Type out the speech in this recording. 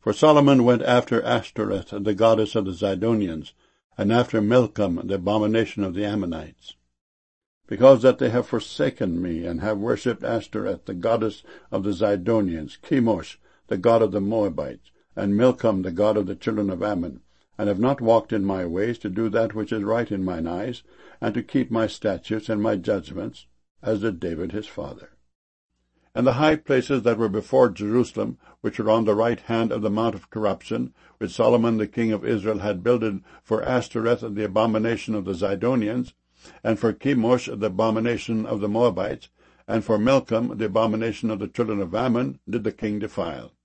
For Solomon went after Ashtoreth, the goddess of the Zidonians, and after Milcom, the abomination of the Ammonites. Because that they have forsaken me, and have worshipped Ashtoreth, the goddess of the Zidonians, Chemosh, the god of the Moabites, and Milcom, the god of the children of Ammon, and have not walked in my ways to do that which is right in mine eyes, and to keep my statutes and my judgments, as did David his father. And the high places that were before Jerusalem, which were on the right hand of the mount of corruption, which Solomon the king of Israel had builded for Ashtoreth, the abomination of the Zidonians, and for Chemosh, the abomination of the Moabites, and for Milcom, the abomination of the children of Ammon, did the king defile.